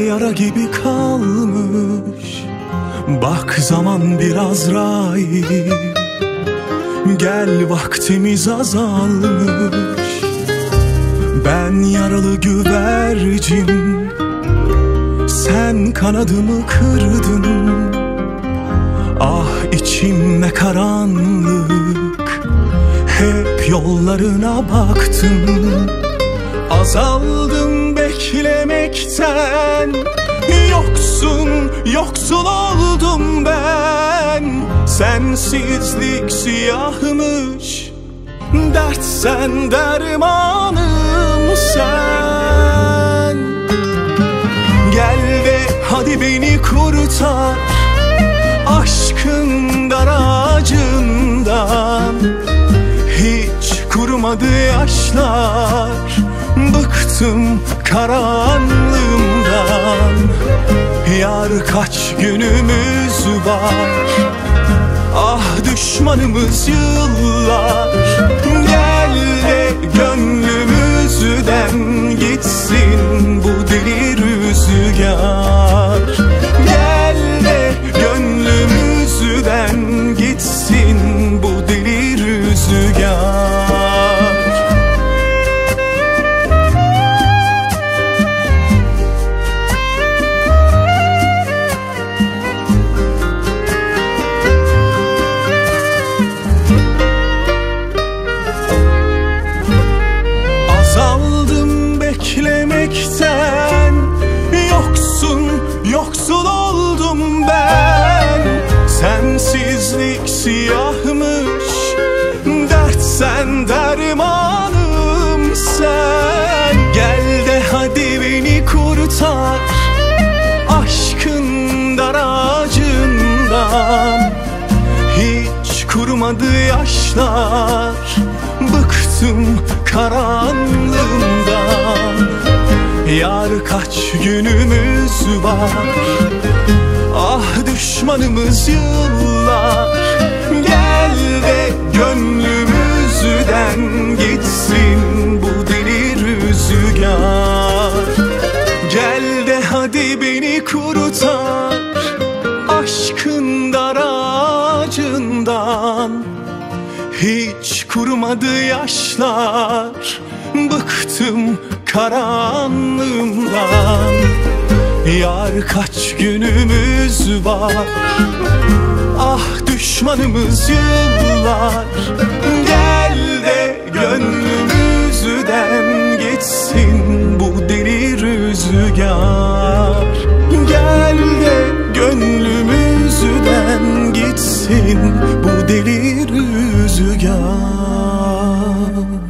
yara gibi kalmış. Bak zaman biraz Azrail, gel vaktimiz azalmış. Ben yaralı güvercin, sen kanadımı kırdın. Ah içim ne karanlık, hep yollarına baktım. Azaldım beklemekten, yoksul oldum ben. Sensizlik siyahmış, dert sen dermanım sen. Gel ve hadi beni kurtar aşkın dar ağacından. Hiç kurumadı yaşlar, bıktım karanlığımdan. Yar kaç günümüz var, ah düşmanımız yıllar. Gel de gönlümüzden gitsin bu deli rüzgar. Gel de gönlümüzden gitsin bu deli rüzgar. Azaldım beklemekten, yoksul oldum ben. Sensizlik siyahmış, dert sen dermanım sen. Gel de hadi beni kurtar aşkın dar ağacından. Hiç kurumadı yaşlar, bıktım karanlığımdan. Yar kaç günümüz var, ah düşmanımız yıllar. Gel de gönlümüzden gitsin bu deli rüzgar. Gel de hadi beni kurtar aşkın dar ağacından. Hiç kurumadı yaşlar, bıktım karanlığımdan. Yar kaç günümüz var, ah düşmanımız yıllar. Gel de gönlümüzden gitsin bu deli rüzgar. Gel de gönlümüzden gitsin bu deli rüzgar.